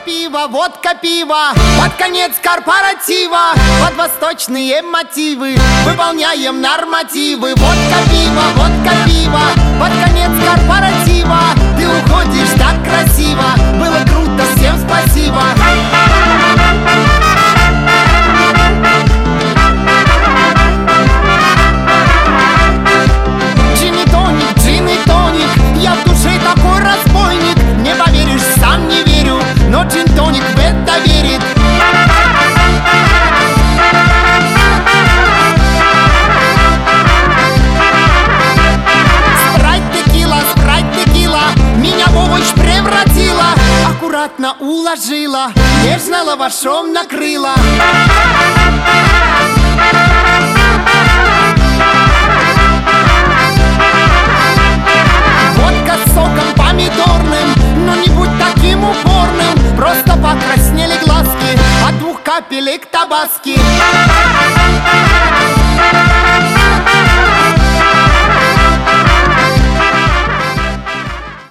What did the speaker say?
водка, пиво, под конец корпоратива, под восточные мотивы выполняем нормативы. Водка, пиво, под конец корпоратива. Ты уходишь так красиво, было круто, всем спасибо. Джин и тоник, я в душе такой разбойник. Не поверишь, сам не верю, но джин-тоник в это верит. Спрайт, текила, меня в овощ превратила. Аккуратно уложила, нежно лавашом накрыла. Водка с соком помидорным, но не будь таким упорным. Просто покраснели глазки от 2 капелек табаски.